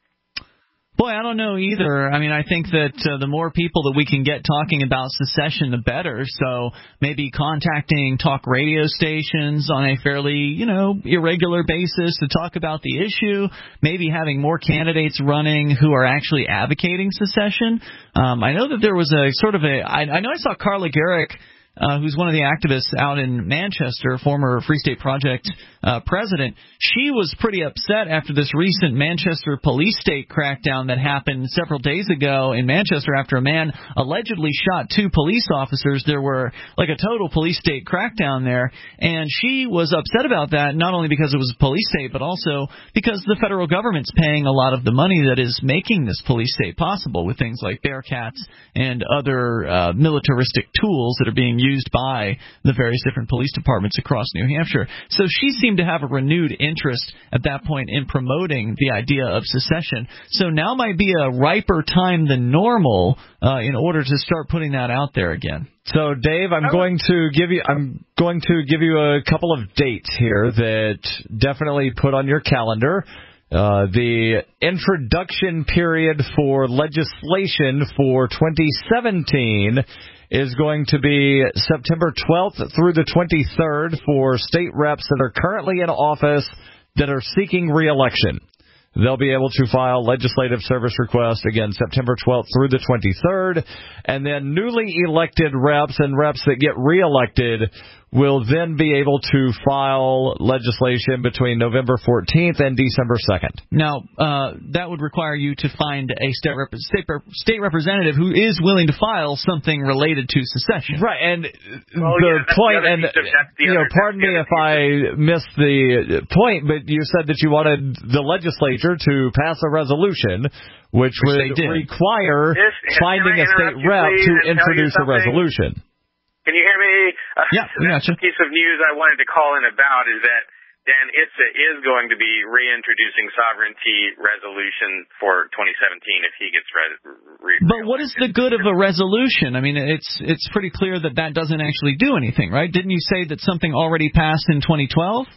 Boy, I don't know either. I mean, I think that uh, the more people that we can get talking about secession, the better. So maybe contacting talk radio stations on a fairly, you know, irregular basis to talk about the issue. Maybe having more candidates running who are actually advocating secession. Um, I know that there was a sort of a. I, I know I saw Carla Gericke, Uh, who's one of the activists out in Manchester, former Free State Project uh, president. She was pretty upset after this recent Manchester police state crackdown that happened several days ago in Manchester after a man allegedly shot two police officers. There were like a total police state crackdown there, and she was upset about that, not only because it was a police state, but also because the federal government's paying a lot of the money that is making this police state possible with things like Bearcats and other uh, militaristic tools that are being used used by the various different police departments across New Hampshire. So she seemed to have a renewed interest at that point in promoting the idea of secession. So now might be a riper time than normal uh, in order to start putting that out there again. So, Dave, I'm going to give you I'm going to give you a couple of dates here that definitely put on your calendar. Uh, the introduction period for legislation for twenty seventeen is going to be September twelfth through the twenty-third for state reps that are currently in office that are seeking re-election. They'll be able to file legislative service requests, again, September twelfth through the twenty-third. And then newly elected reps and reps that get re-elected will then be able to file legislation between November fourteenth and December second. Now, uh, that would require you to find a state, rep- state, rep- state representative who is willing to file something related to secession. Right, and well, the yeah, point, the and of, you know, pardon me if I missed the point, but you said that you wanted the legislature to pass a resolution which, which would require this, finding a state rep to introduce a resolution. Can you hear me? Uh, yeah, we got you. The piece of news I wanted to call in about is that Dan Itza is going to be reintroducing sovereignty resolution for twenty seventeen if he gets re- re- But what is the good of a resolution? I mean, it's it's pretty clear that that doesn't actually do anything, right? Didn't you say that something already passed in twenty twelve?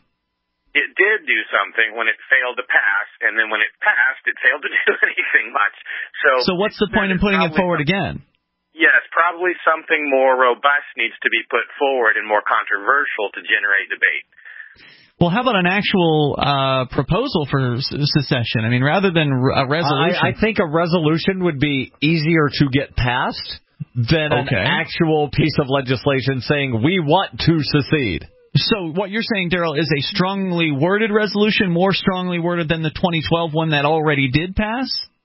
It did do something when it failed to pass, and then when it passed, it failed to do anything much. So, so what's the point in putting it forward again? Yes, probably something more robust needs to be put forward and more controversial to generate debate. Well, how about an actual uh, proposal for secession? I mean, rather than a resolution. I, I think a resolution would be easier to get passed than okay. an actual piece of legislation saying we want to secede. So what you're saying, Daryl, is a strongly worded resolution, more strongly worded than the twenty twelve one that already did pass?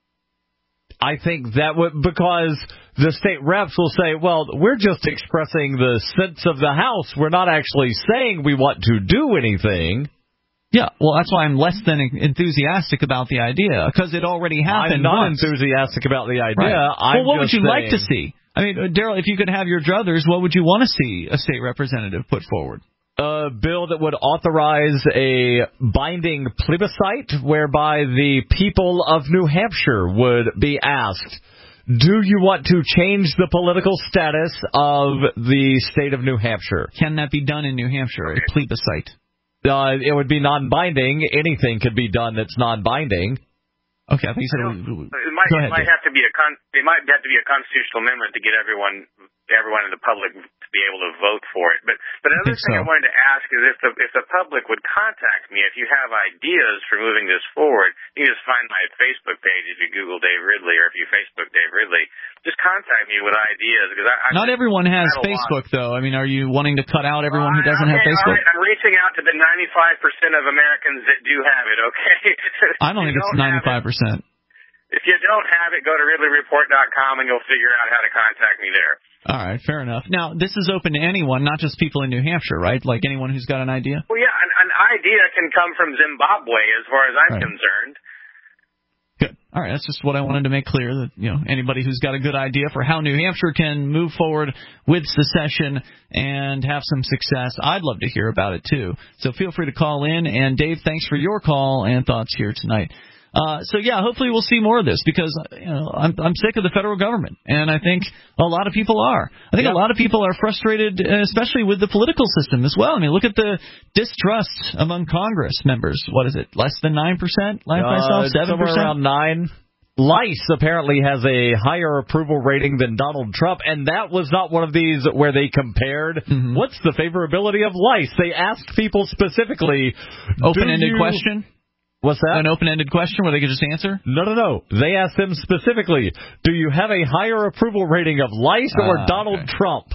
I think that would, because the state reps will say, well, we're just expressing the sense of the House. We're not actually saying we want to do anything. Yeah, well, that's why I'm less than enthusiastic about the idea, because it already happened. I'm not once. enthusiastic about the idea. Right. I'm well, what would you saying, like to see? I mean, Daryl, if you could have your druthers, what would you want to see a state representative put forward? A bill that would authorize a binding plebiscite whereby the people of New Hampshire would be asked, do you want to change the political status of the state of New Hampshire? Can that be done in New Hampshire, a plebiscite? Uh, it would be non-binding. Anything could be done that's non-binding. Okay, I think so. It might, Go ahead, it might have to be a con- it might have to be a constitutional amendment to get everyone everyone in the public be able to vote for it. But but another thing so. I wanted to ask is if the if the public would contact me if you have ideas for moving this forward. You can just find my Facebook page if you Google Dave Ridley or if you Facebook Dave Ridley. Just contact me with ideas because I, I not everyone has Facebook though. I mean, are you wanting to cut out everyone who doesn't okay, have Facebook? All right, I'm reaching out to the ninety-five percent of Americans that do have it. Okay. I don't think it's ninety-five percent. If you don't have it, go to Ridley Report dot com and you'll figure out how to contact me there. All right, fair enough. Now, this is open to anyone, not just people in New Hampshire, right? Like anyone who's got an idea? Well, yeah, an, an idea can come from Zimbabwe as far as I'm right. concerned. Good. All right, that's just what I wanted to make clear, that you know anybody who's got a good idea for how New Hampshire can move forward with secession and have some success, I'd love to hear about it, too. So feel free to call in. And, Dave, thanks for your call and thoughts here tonight. Uh, so, yeah, hopefully we'll see more of this because you know, I'm, I'm sick of the federal government, and I think a lot of people are. I think yep. a lot of people are frustrated, especially with the political system as well. I mean, look at the distrust among Congress members. What is it, less than nine percent? Last I saw, seven percent? Somewhere around nine. Lice apparently has a higher approval rating than Donald Trump, and that was not one of these where they compared mm-hmm. what's the favorability of Lice. They asked people specifically. Open-ended you... question? What's that? An open-ended question where they could just answer? No, no, no. They asked them specifically, do you have a higher approval rating of Lice or uh, Donald okay. Trump?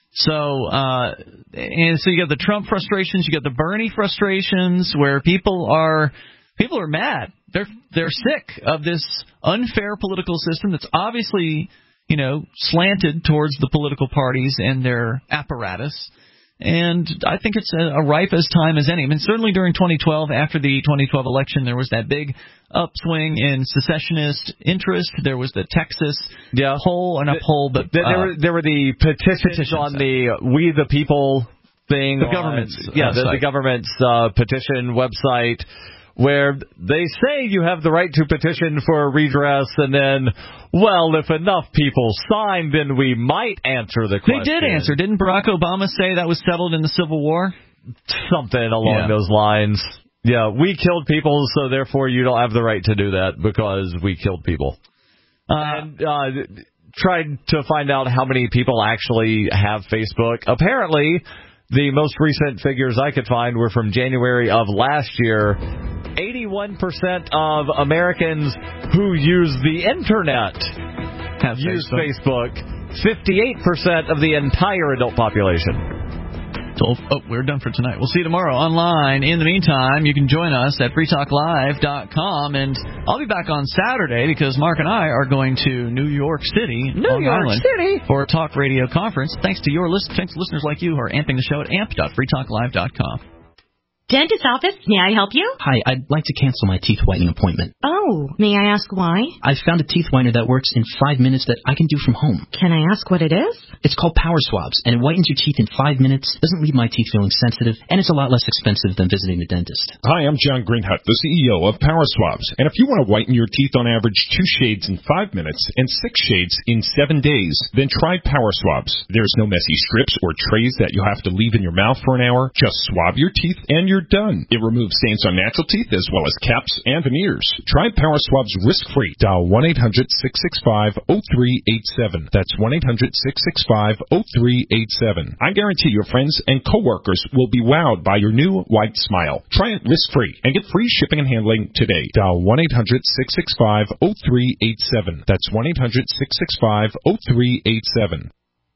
So, uh, and so you got the Trump frustrations, you got the Bernie frustrations, where people are people are mad. They're they're sick of this unfair political system that's obviously, you know, slanted towards the political parties and their apparatus. And I think it's a, a ripe as time as any. I mean, certainly during twenty twelve, after the twenty twelve election, there was that big upswing in secessionist interest. There was the Texas yeah. poll, and a poll, but there, uh, there, were, there were the petitions, petitions on the We the People thing. The government's on, yeah, the, the government's uh, petition website, where they say you have the right to petition for a redress, and then, well, if enough people sign, then we might answer the question. They did answer. Didn't Barack Obama say that was settled in the Civil War? Something along yeah. those lines. Yeah, we killed people, so therefore you don't have the right to do that because we killed people. Uh, and uh, tried to find out how many people actually have Facebook. Apparently, the most recent figures I could find were from January of last year. eighty-one percent of Americans who use the Internet have use Facebook. Facebook. fifty-eight percent of the entire adult population. So, oh, we're done for tonight. We'll see you tomorrow online. In the meantime, you can join us at free talk live dot com, and I'll be back on Saturday because Mark and I are going to New York City, New Long York Island, City, for a talk radio conference. Thanks to your list, thanks to listeners like you who are amping the show at amp dot free talk live dot com. Dentist office, may I help you? Hi, I'd like to cancel my teeth whitening appointment. Oh, may I ask why? I found a teeth whitener that works in five minutes that I can do from home. Can I ask what it is? It's called Power Swabs, and it whitens your teeth in five minutes, doesn't leave my teeth feeling sensitive, and it's a lot less expensive than visiting the dentist. Hi, I'm John Greenhut, the C E O of Power Swabs, and if you want to whiten your teeth on average two shades in five minutes and six shades in seven days, then try Power Swabs. There's no messy strips or trays that you have to leave in your mouth for an hour. Just swab your teeth and you're done. It removes stains on natural teeth as well as caps and veneers. Try Power Swabs risk-free. Dial one eight hundred six six five oh three eight seven. That's one eight hundred six six five oh three eight seven. I guarantee your friends and coworkers will be wowed by your new white smile. Try it risk-free and get free shipping and handling today. Dial one eight hundred six six five oh three eight seven. That's one eight hundred six six five oh three eight seven.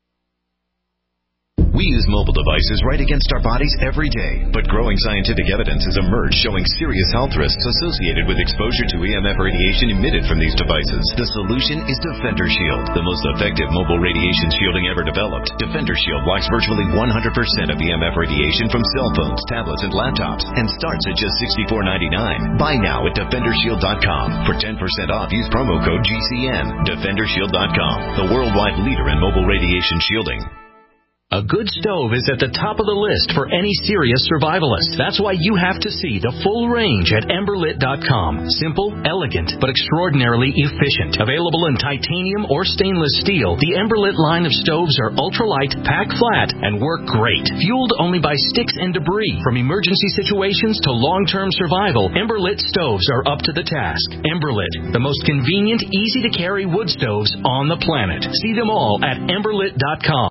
We use mobile devices right against our bodies every day, but growing scientific evidence has emerged showing serious health risks associated with exposure to E M F radiation emitted from these devices. The solution is Defender Shield, the most effective mobile radiation shielding ever developed. Defender Shield blocks virtually one hundred percent of E M F radiation from cell phones, tablets, and laptops, and starts at just sixty-four ninety-nine. Buy now at defender shield dot com. For ten percent off, use promo code G C N. defender shield dot com, the worldwide leader in mobile radiation shielding. A good stove is at the top of the list for any serious survivalist. That's why you have to see the full range at ember lit dot com. Simple, elegant, but extraordinarily efficient. Available in titanium or stainless steel, the Emberlit line of stoves are ultralight, pack flat, and work great. Fueled only by sticks and debris. From emergency situations to long-term survival, Emberlit stoves are up to the task. Emberlit, the most convenient, easy-to-carry wood stoves on the planet. See them all at ember lit dot com.